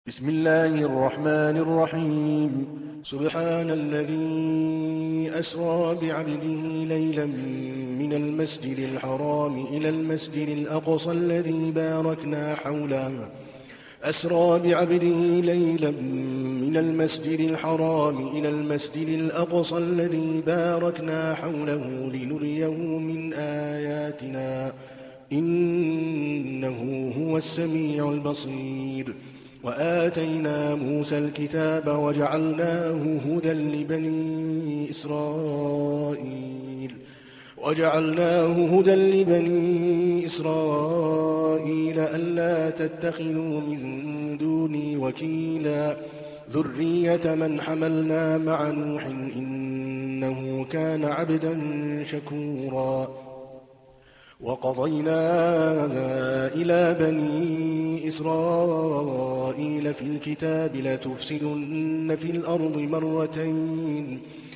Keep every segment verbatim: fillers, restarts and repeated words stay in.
بسم الله الرحمن الرحيم سبحان الذي أسرى بعبده ليلا من المسجد الحرام إلى المسجد الأقصى الذي باركنا حوله أسرى بعبده ليلا من المسجد الحرام إلى المسجد الأقصى الذي باركنا حوله لنريه من آياتنا إنه هو السميع البصير. وآتينا موسى الكتاب وجعلناه هدى لبني إسرائيل وجعلناه هدى لبني إسرائيل ألا تتخذوا من دوني وكيلا ذرية من حملنا مع نوح إنه كان عبدا شكورا. وقضينا إلى بني إسرائيل في الكتاب لتفسدن في الأرض مرتين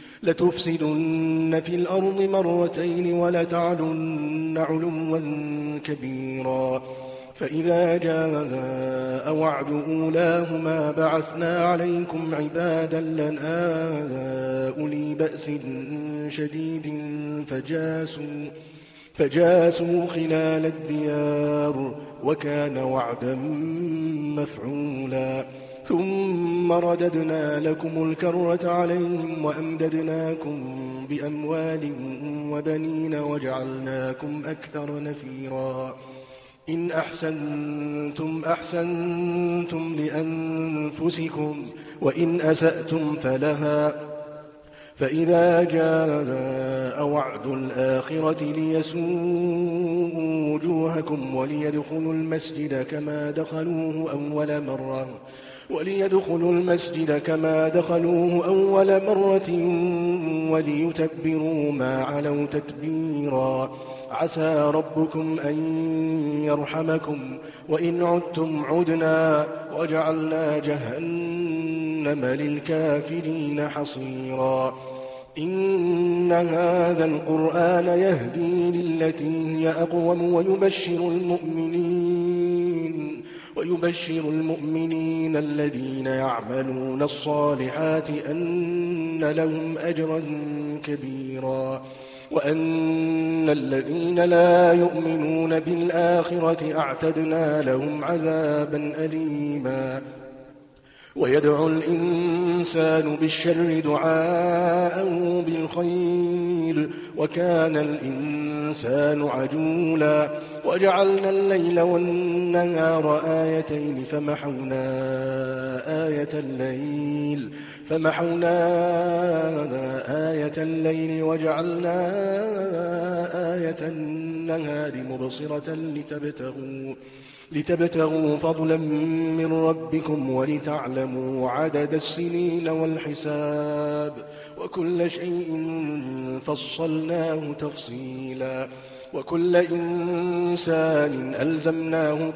لتفسدن في الأرض مرتين ولتعلن علوا كبيرا. فإذا جاء وعد أولاهما بعثنا عليكم عبادا لنا أولي بأس شديد فجاسوا فجاسوا خلال الديار وكان وعدا مفعولا. ثم رددنا لكم الكرة عليهم وأمددناكم بأموال وبنين وجعلناكم أكثر نفيرا. إن أحسنتم أحسنتم لأنفسكم وإن أسأتم فلها. فإذا جاء وعد الآخرة ليسوءوا وجوهكم وليدخلوا المسجد كما دخلوه أول مرة وليدخلوا المسجد كما دخلوه أول مرة وليتبروا ما علوا تتبيرا. عسى ربكم أن يرحمكم وإن عدتم عدنا وجعلنا جهنم للكافرين حصيرا. إن هذا القرآن يهدي للتي هي أقوم ويبشر المؤمنين ويبشر المؤمنين الذين يعملون الصالحات أن لهم أجرا كبيرا وأن الذين لا يؤمنون بالآخرة أعتدنا لهم عذابا أليما. ويدعو الإنسان بالشر دعاءه بالخير وكان الإنسان عجولا. وجعلنا الليل والنهار آيتين فمحونا آية الليل فمحونا آية الليل وجعلنا آية النهار مبصرة لتبتغوا لتبتغوا فضلا من ربكم ولتعلموا عدد السنين والحساب وكل شيء فصلناه تفصيلا. وكل إنسان ألزمناه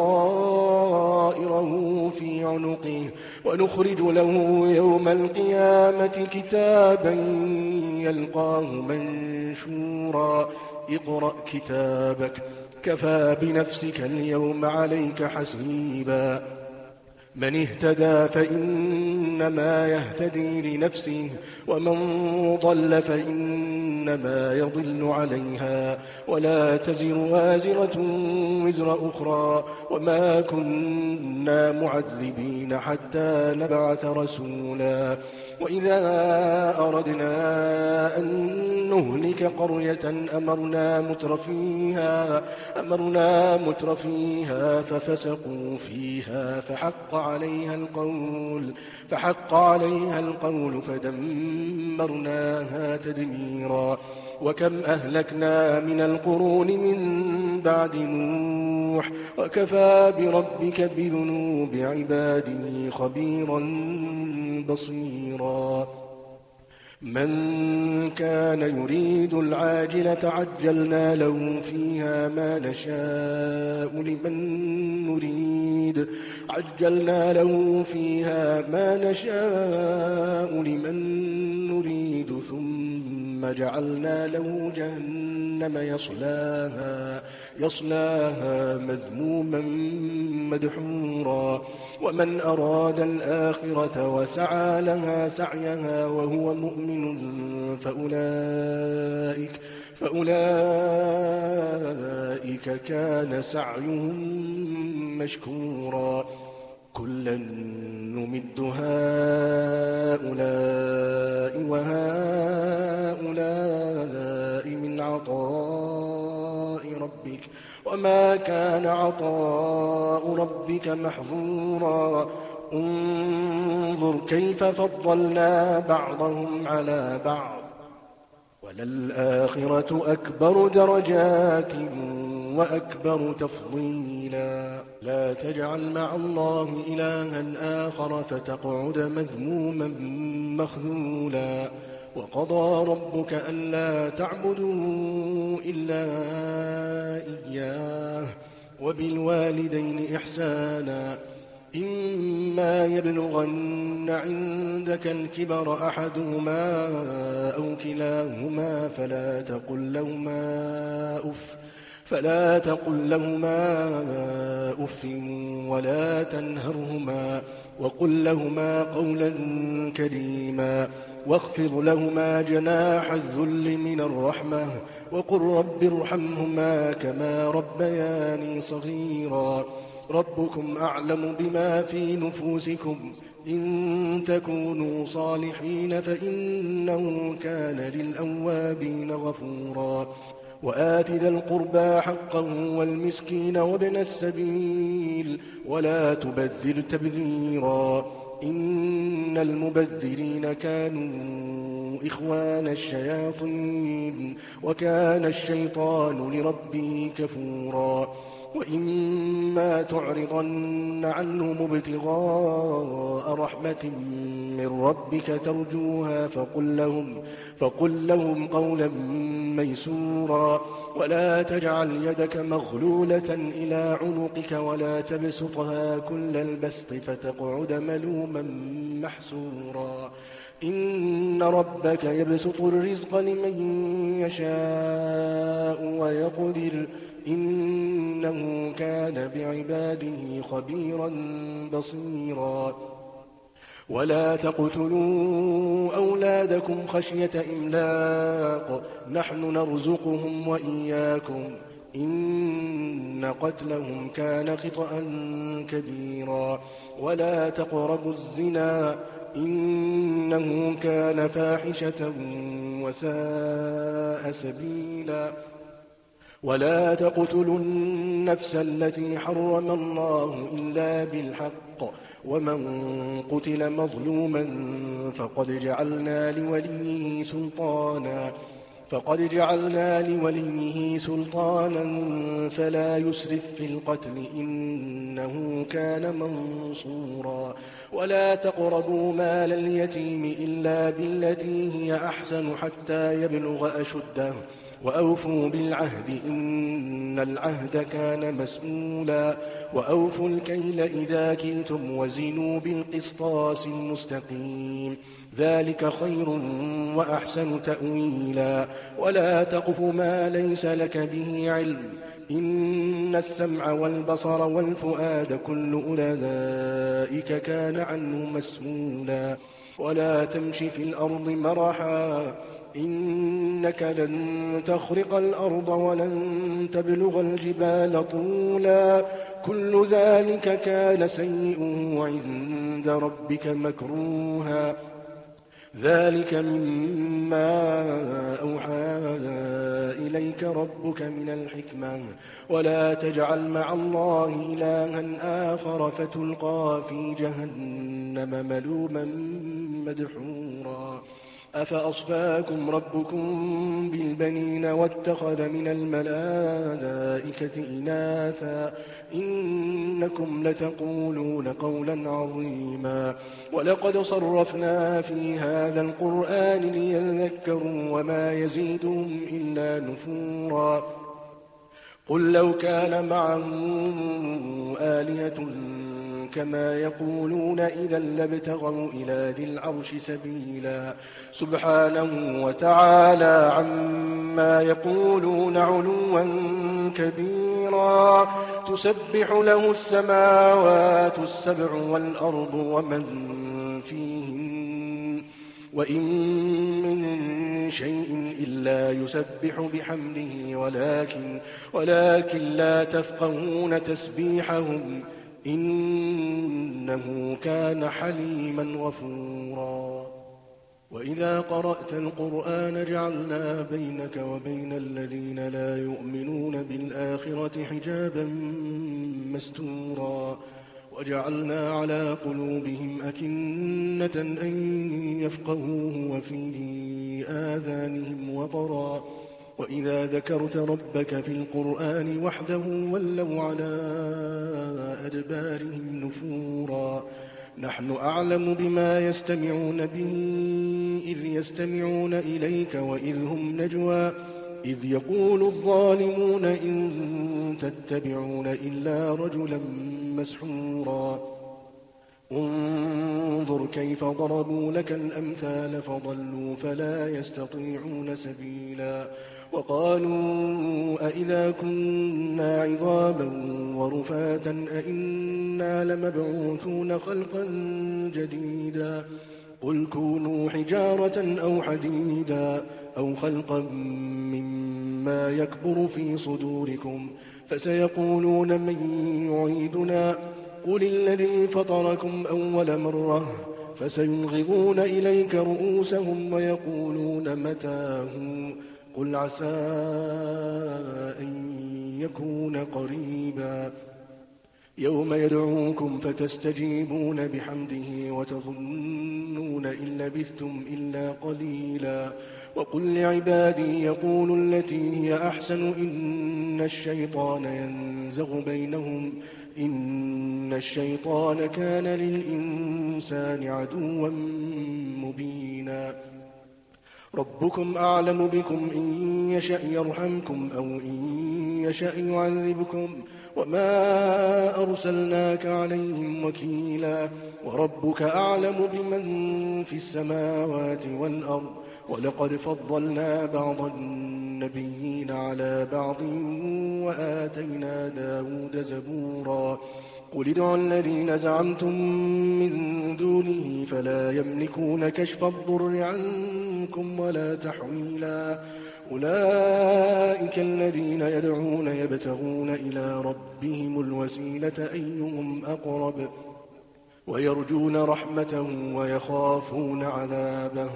طائره في عنقه ونخرج له يوم القيامة كتابا يلقاه منشورا. اقرأ كتابك كفى بنفسك اليوم عليك حسيبا. من اهتدى فإنما يهتدي لنفسه ومن ضل فإنما يضل عليها ولا تزر وازرة وزر أخرى وما كنا معذبين حتى نبعث رسولا. وإذا أردنا أن نهلك قرية أمرنا مترفيها أمرنا مترفيها ففسقوا فيها فحق عليها القول فحق عليها القول فدمرناها تدميرا. وكم أهلكنا من القرون من بعد نوح وكفى بربك بذنوب عباده خبيرا بصيرا. من كان يريد العاجلة عجلنا له فيها ما نشاء لمن نريد عجلنا له فيها ما نشاء لمن نريد ثم جعلنا له جهنم يصلاها يصلاها مذموما مدحورا ومن أراد الآخرة وسعى لها سعيها وهو مؤمن فأولئك, فأولئك كان سعيهم مشكورا كلا نمد هؤلاء وهؤلاء من عطاء ربك وما كان عطاء ربك محظورا انظر كيف فضلنا بعضهم على بعض وللآخرة أكبر درجات وأكبر تفضيلا لا تجعل مع الله إلها آخر فتقعد مذموما مخذولا وقضى ربك ألا تعبدوا إلا إياه وبالوالدين إحسانا إما يبلغن عندك الكبر أحدهما أو كلاهما فلا تقل لهما أف فلا تقل لهما أف ولا تنهرهما وقل لهما قولا كريما واخفض لهما جناح الذل من الرحمة وقل رب ارحمهما كما ربياني صغيرا ربكم أعلم بما في نفوسكم إن تكونوا صالحين فإنه كان للأوابين غفورا وآت ذا القربى حقه والمسكين وابن السبيل ولا تبذر تبذيرا إن المبذرين كانوا إخوان الشياطين وكان الشيطان لربه كفورا وإما تعرضن عنهم ابتغاء رحمة من ربك ترجوها فقل لهم, فقل لهم قولا ميسورا ولا تجعل يدك مغلولة إلى عنقك ولا تبسطها كل البسط فتقعد ملوما محسورا إن ربك يبسط الرزق لمن يشاء ويقدر إنه كان بعباده خبيرا بصيرا ولا تقتلوا أولادكم خشية إملاق نحن نرزقهم وإياكم إن قتلهم كان خطأ كبيرا ولا تقربوا الزنا إنه كان فاحشة وساء سبيلا ولا تقتلوا النفس التي حرم الله إلا بالحق ومن قتل مظلوما فقد جعلنا لوليه سلطانا فقد جعلنا لوليه سلطانا فلا يسرف في القتل إنه كان منصورا ولا تقربوا مال اليتيم إلا بالتي هي أحسن حتى يبلغ أشده وأوفوا بالعهد إن العهد كان مسؤولا وأوفوا الكيل إذا كلتم وزنوا بالقسطاس المستقيم ذلك خير وأحسن تأويلا ولا تقف ما ليس لك به علم إن السمع والبصر والفؤاد كل أولئك كان عنه مسؤولا ولا تمش في الأرض مرحا إنك لن تخرق الأرض ولن تبلغ الجبال طولا كل ذلك كان سيئه عند ربك مكروها ذلك مما أوحى إليك ربك من الحكمة ولا تجعل مع الله إلها آخر فتلقى في جهنم ملوما مدحورا أفأصفاكم ربكم بالبنين واتخذ من الملائكة إناثا إنكم لتقولون قولا عظيما ولقد صرفنا في هذا القرآن ليذكروا وما يزيدهم إلا نفورا قل لو كان معه آلهة كما يقولون إذا لابتغوا إلى ذي العرش سبيلا سبحانه وتعالى عما يقولون علوا كبيرا تسبح له السماوات السبع والأرض ومن فيهن وإن من شيء إلا يسبح بحمده ولكن, ولكن لا تفقهون تسبيحهم إنه كان حليما غفورا وإذا قرأت القرآن جعلنا بينك وبين الذين لا يؤمنون بالآخرة حجابا مستورا وجعلنا على قلوبهم أكنة أن يفقهوه وفي آذانهم وقرا وإذا ذكرت ربك في القرآن وحده ولوا على أدبارهم نفورا نحن أعلم بما يستمعون به إذ يستمعون إليك وإذ هم نجوى إذ يقول الظالمون إن تتبعون إلا رجلا مسحورا انظر كيف ضربوا لك الأمثال فضلوا فلا يستطيعون سبيلا وقالوا أئذا كنا عظاما ورفاتا أئنا لمبعوثون خلقا جديدا قل كونوا حجارة أو حديدا أو خلقا مما يكبر في صدوركم فسيقولون من يعيدنا قل الذي فطركم أول مرة فسينغضون إليك رؤوسهم ويقولون متاه قل عسى أن يكون قريبا يوم يدعوكم فتستجيبون بحمده وتظنون إن لبثتم إلا قليلا وقل لعبادي يقولوا التي هي أحسن إن الشيطان ينزغ بينهم إن الشيطان كان للإنسان عدوا مبينا ربكم أعلم بكم إن يشأ يرحمكم أو إن يشأ يعذبكم وما أرسلناك عليهم وكيلا وربك أعلم بمن في السماوات والأرض ولقد فضلنا بعض النبيين على بعض وآتينا داود زبورا قل ادعوا الذين زعمتم من دونه فلا يملكون كشف الضر عنكم ولا تحويلا أولئك الذين يدعون يبتغون إلى ربهم الوسيلة أيهم أقرب ويرجون رحمته ويخافون عذابه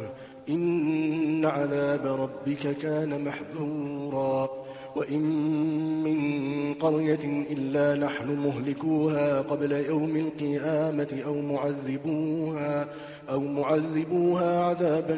إن عذاب ربك كان محذورا وإن من قرية إلا نحن مهلكوها قبل يوم القيامة أو معذبوها, أو معذبوها عذابا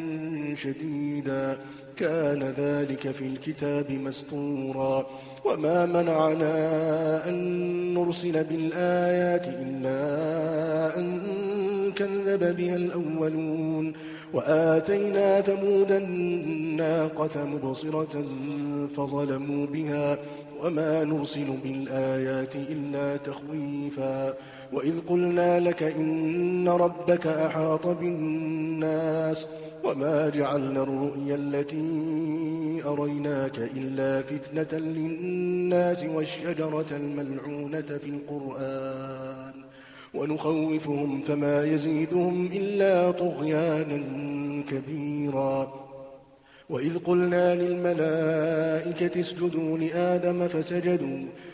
شديدا كان ذلك في الكتاب مسطورا وما منعنا أن نرسل بالآيات إلا أن كذب بها الأولون وآتينا ثمود الناقة مبصرة فظلموا بها وما نرسل بالآيات إلا تخويفا وإذ قلنا لك إن ربك أحاط بالناس وما جعلنا الرؤيا التي أريناك إلا فتنة للناس والشجرة الملعونة في القرآن ونخوفهم فما يزيدهم إلا طغيانا كبيرا وإذ قلنا للملائكة اسجدوا لآدم فسجدوا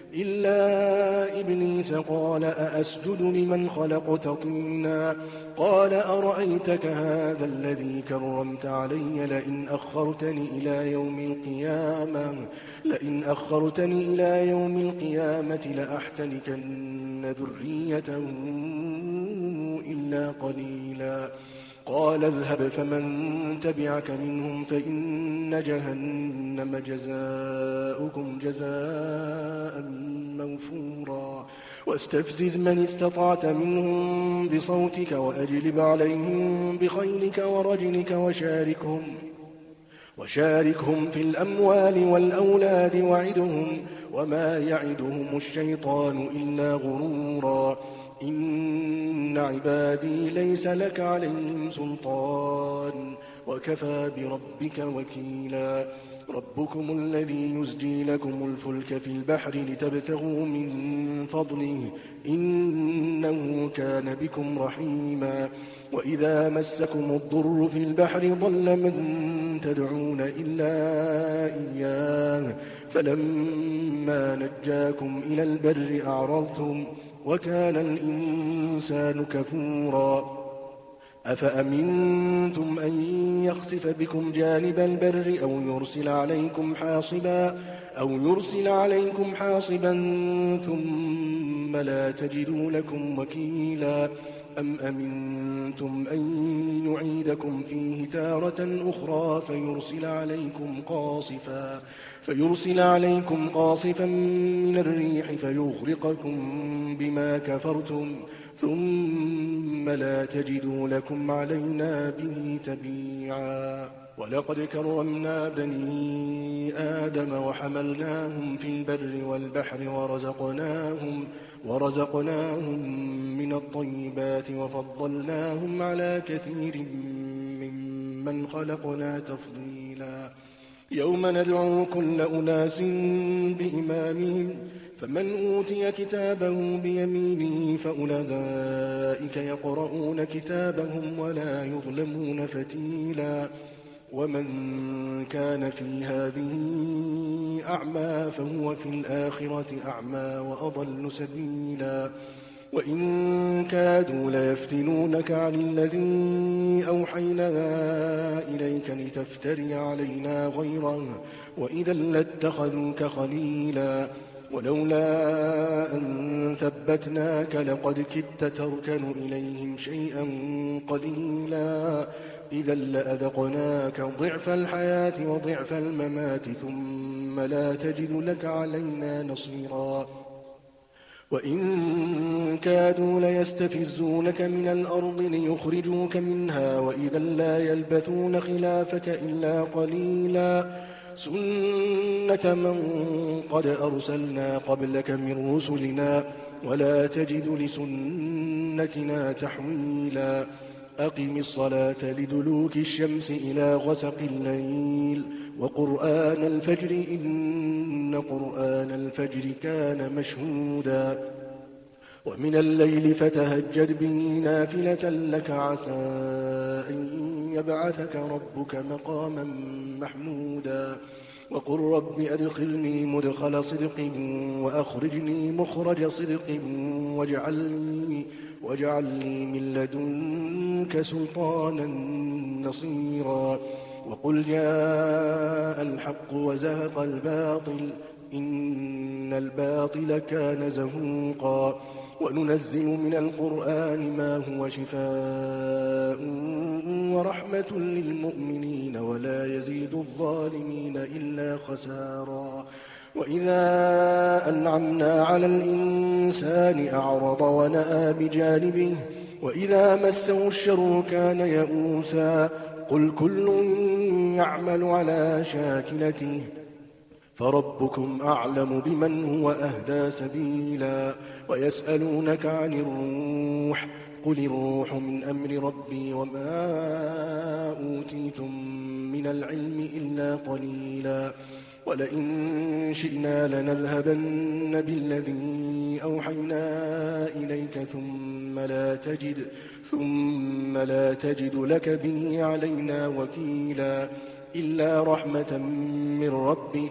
إلا إبليس قال أأسجد لمن خلقت طينا قال أرأيتك هذا الذي كرمت علي لئن أخرتني إلى يوم القيامة لئن أخرتني إلى يوم القيامة لأحتنكن ذريته إلا قليلا قال اذهب فمن تبعك منهم فإن جهنم جزاؤكم جزاء موفورا واستفزز من استطعت منهم بصوتك وأجلب عليهم بخيلك ورجلك وشاركهم وشاركهم في الأموال والأولاد وعدهم وما يعدهم الشيطان إلا غرورا إن عبادي ليس لك عليهم سلطان وكفى بربك وكيلا ربكم الذي يزجي لكم الفلك في البحر لتبتغوا من فضله إنه كان بكم رحيما وإذا مسكم الضر في البحر ضل من تدعون إلا إياه فلما نجاكم إلى البر أعرضتم وكان الإنسان كفورا أفأمنتم أن يخسف بكم جانب البر أو يرسل عليكم حاصبا أو يرسل عليكم حاصبا ثم لا تجدوا لكم وكيلا أم أمنتم أن يعيدكم فيه تارة أخرى فيرسل عليكم قاصفا فيرسل عليكم قاصفا من الريح فيغرقكم بما كفرتم ثم لا تجدوا لكم علينا به تبيعا ولقد كرمنا بني آدم وحملناهم في البر والبحر ورزقناهم, ورزقناهم من الطيبات وفضلناهم على كثير ممن خلقنا تفضيلا يوم ندعو كل أناس بإمامهم فمن أوتي كتابه بيمينه فأولئك يقرؤون كتابهم ولا يظلمون فتيلا ومن كان في هذه أعمى فهو في الآخرة أعمى وأضل سبيلا وإن كادوا ليفتنونك عن الذي أوحينا إليك لتفتري علينا غيره وإذا لاتخذوك خليلا ولولا أن ثبتناك لقد كدت تركن إليهم شيئا قليلا إذا لأذقناك ضعف الحياة وضعف الممات ثم لا تجد لك علينا نصيرا وإن كادوا ليستفزونك من الأرض ليخرجوك منها وإذا لا يلبثون خلافك إلا قليلا سنة من قد أرسلنا قبلك من رسلنا ولا تجد لسنتنا تحويلا أقم الصلاة لدلوك الشمس إلى غسق الليل وقرآن الفجر إن قرآن الفجر كان مشهودا ومن الليل فتهجد به نافلة لك عسى أن يبعثك ربك مقاما محمودا وقل رب أدخلني مدخل صدق وأخرجني مخرج صدق واجعلني, واجعلني من لدنك سلطانا نصيرا وقل جاء الحق وزهق الباطل إن الباطل كان زهوقا وننزل من القرآن ما هو شفاء ورحمة للمؤمنين ولا يزيد الظالمين إلا خسارا وإذا أنعمنا على الإنسان أعرض ونأى بجانبه وإذا مسه الشر كان يئوسا قل كل يعمل على شاكلته فربكم أعلم بمن هو أهدى سبيلا ويسألونك عن الروح قل الروح من أمر ربي وما أوتيتم من العلم إلا قليلا ولئن شئنا لنذهبن بالذي أوحينا إليك ثم لا تجد, ثم لا تجد لك به علينا وكيلا إلا رحمة من ربك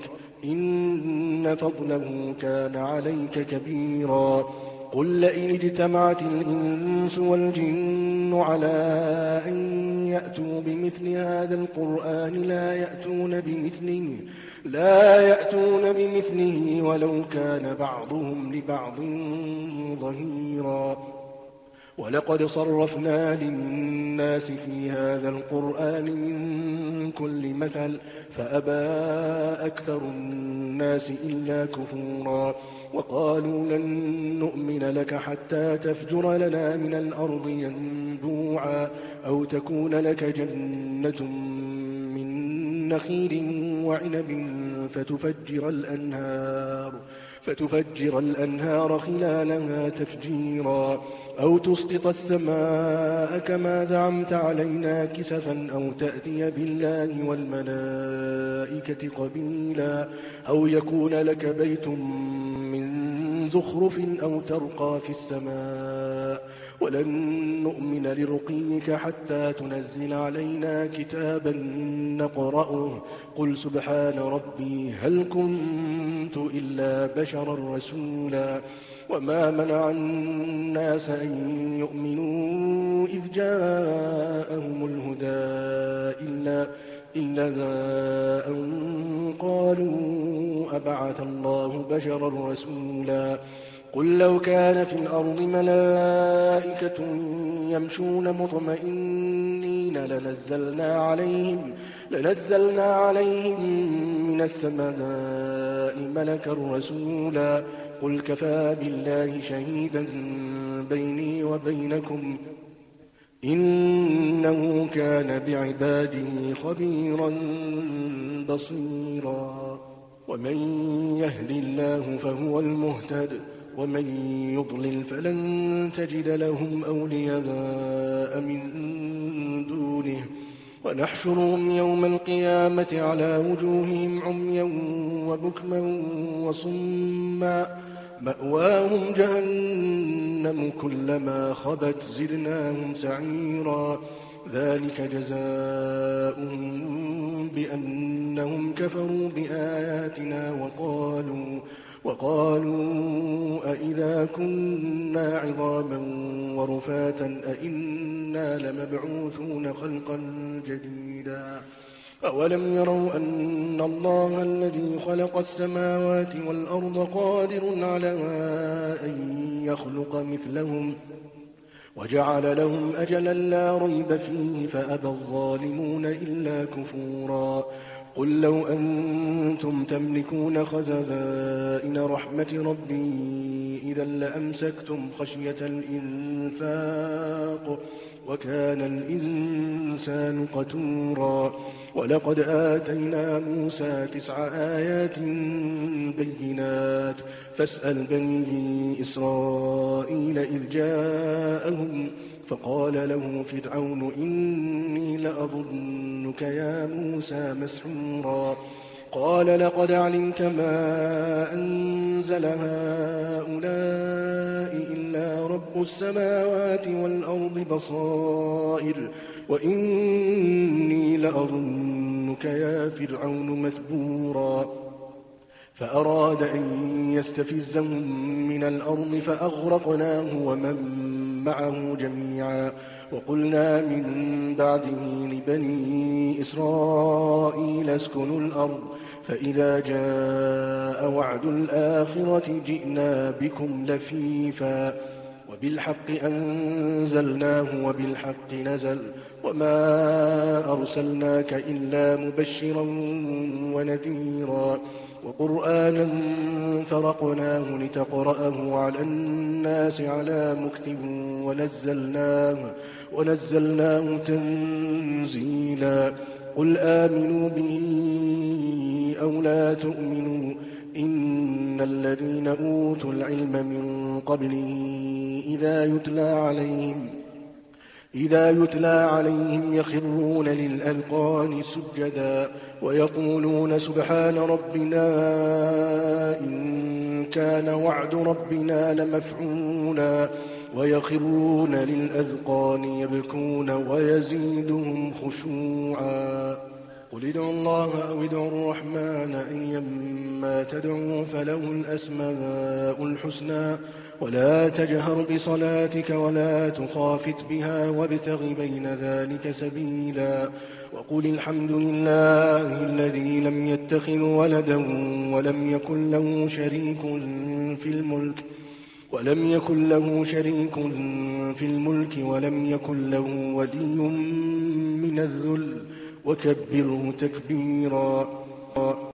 إن فضله كان عليك كبيرا قل لئن اجتمعت الإنس والجن على أن يأتوا بمثل هذا القرآن لا يأتون بمثله, لا يأتون بمثله ولو كان بعضهم لبعض ظهيرا ولقد صرفنا للناس في هذا القرآن من كل مثل فأبى أكثر الناس إلا كفورا وقالوا لن نؤمن لك حتى تفجر لنا من الأرض ينبوعا أو تكون لك جنة من نخيل وعنب فتفجر الأنهار فتفجر الأنهار خلالها تفجيرا أو تسقط السماء كما زعمت علينا كسفا أو تأتي بالله والملائكة قبيلا أو يكون لك بيت من زخرف أو ترقى في السماء ولن نؤمن لرقيك حتى تنزل علينا كتابا نقرأه قل سبحان ربي هل كنت إلا بشرا رسولا وما منع الناس أن يؤمنوا إذ جاءهم الهدى إلا, إلا أن قالوا أبعث الله بشرا رسولا قل لو كان في الأرض ملائكة يمشون مطمئنين لنزلنا عليهم, لنزلنا عليهم من السماء ملكا رسولا قل كفى بالله شهيدا بيني وبينكم إنه كان بعباده خبيرا بصيرا ومن يهد الله فهو المهتد ومن يضلل فلن تجد لهم أولياء من دونه ونحشرهم يوم القيامة على وجوههم عميا وبكما وصما مأواهم جهنم كلما خبت زدناهم سعيرا ذلك جزاؤهم بأنهم كفروا بآياتنا وقالوا وقالوا أئذا كنا عظاما ورفاتا أئنا لمبعوثون خلقا جديدا أولم يروا أن الله الذي خلق السماوات والأرض قادر على أن يخلق مثلهم وجعل لهم أجلا لا ريب فيه فأبى الظالمون إلا كفورا قل لو أنتم تملكون خزائن رحمة ربي إذا لأمسكتم خشية الإنفاق وكان الإنسان قتورا ولقد آتينا موسى تسع آيات بينات فاسأل بني إسرائيل إذ جاءهم فقال له فرعون إني لأظنك يا موسى مسحورا قال لقد علمت ما أنزل هؤلاء إلا رب السماوات والأرض بصائر وإني لأظنك يا فرعون مثبورا فأراد أن يستفزهم من الأرض فأغرقناه ومن معه جميعا وقلنا من بعده لبني إسرائيل اسكنوا الأرض فإذا جاء وعد الآخرة جئنا بكم لفيفا وبالحق أنزلناه وبالحق نزل وما أرسلناك إلا مبشرا ونذيرا وقرآنا فرقناه لتقرأه على الناس على مكث ونزلناه, ونزلناه تنزيلا قل آمنوا به أو لا تؤمنوا إن الذين أوتوا العلم من قبله إذا يتلى عليهم إذا يتلى عليهم يخرون للأذقان سجدا ويقولون سبحان ربنا إن كان وعد ربنا لمفعولا ويخرون للأذقان يبكون ويزيدهم خشوعا قل ادعوا الله أو ادعوا الرحمن أيما تدعوا فله الأسماء الحسنى ولا تجهر بصلاتك ولا تخافت بها وابتغ بين ذلك سبيلا وقل الحمد لله الذي لم يتخذ ولدا ولم يكن له شريك في الملك ولم يكن له شريك في الملك ولم يكن له ولي من الذل وكبره تكبيرا.